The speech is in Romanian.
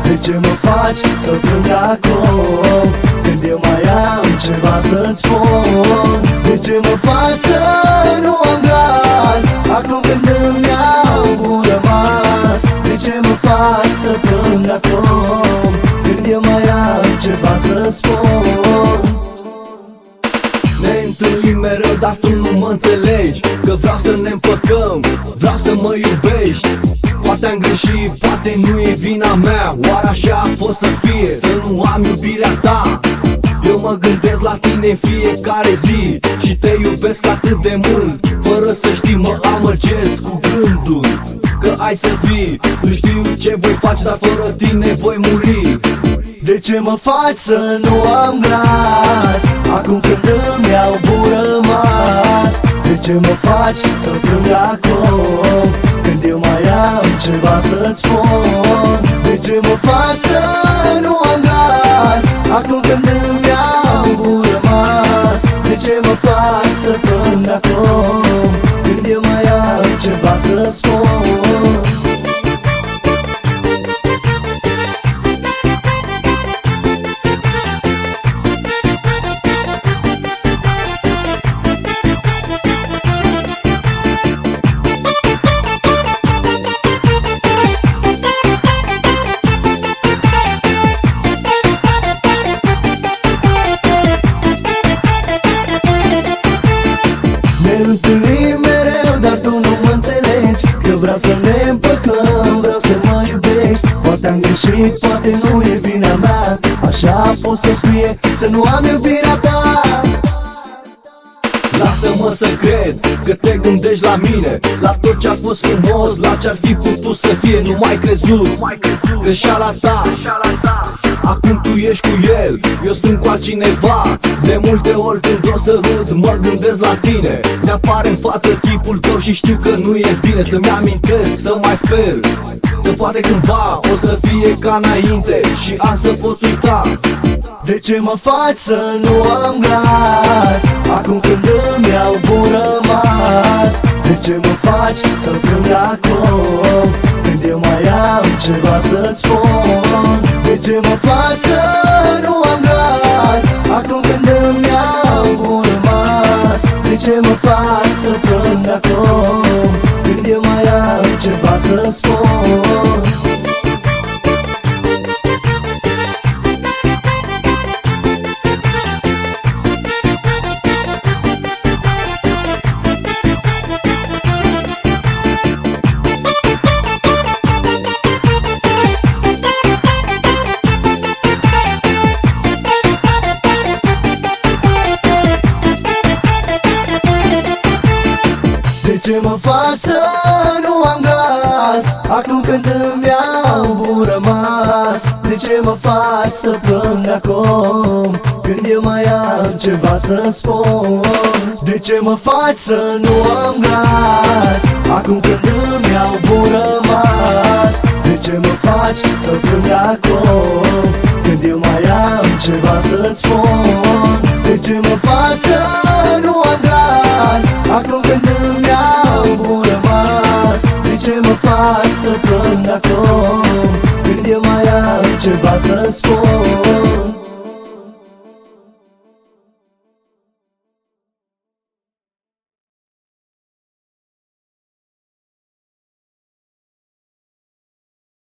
De ce mă faci să plâng acum, când eu mai am ceva să-ți spun? De ce mă faci să nu am glas, acum când îmi iau un rămas? De ce mă faci să plâng acum, când eu mai am ceva să spun? Ne întâlnim mereu, dar tu nu mă înțelegi, că vreau să ne împăcăm, vreau să mă iubești. Poate am greșit, poate nu e vina mea, oare așa a fost să fie, să nu am iubirea ta? Eu mă gândesc la tine în fiecare zi și te iubesc atât de mult, fără să știi mă amăgesc cu gândul că ai să vii. Nu știu ce voi face, dar fără tine voi muri. De ce mă faci să nu am glas, acum când îmi iau bun rămas? De ce mă faci să plâng acum, când eu mai am ceva să-ți spun? De ce mă faci să nu am glas, acum când îmi iau bun rămas? De ce mă faci să plâng acum, când eu mai am ceva să spun? Ne întâlnim mereu, dar tu nu mă înțelegi, că vreau să ne împăcăm, vreau să mă iubești. Poate am greșit, poate nu e vina mea, așa a fost să fie, să nu am iubirea ta. Lasă-mă să cred că te gândești la mine, la tot ce-a fost frumos, la ce-ar fi putut să fie. Nu mai crezut, greșeala ta, acum tu ești cu el, eu sunt cu altcineva. De multe ori când o sărut, mă gândesc la tine, mi-apare în față chipul tău și știu că nu e bine. Să-mi amintesc, să mai sper că poate cândva o să fie ca înainte și azi să pot uita. De ce mă faci să nu am glas, acum când îmi iau bun rămas? De ce mă faci să plâng acum, când eu mai am ceva să-ți spun? De ce mă faci să nu am glas, acum când îmi iau bun rămas? De ce mă faci să plâng acum, când eu mai am ceva să spun? De ce mă faci să nu am glas, acum când îmi iau bun rămas? De ce mă faci să plâng acum, când eu mai am ceva să spun? De ce mă faci să nu am glas, acum când îmi iau bun rămas? De ce mă faci să plâng acum, când eu mai am ceva să-ți spun? De ce mă faci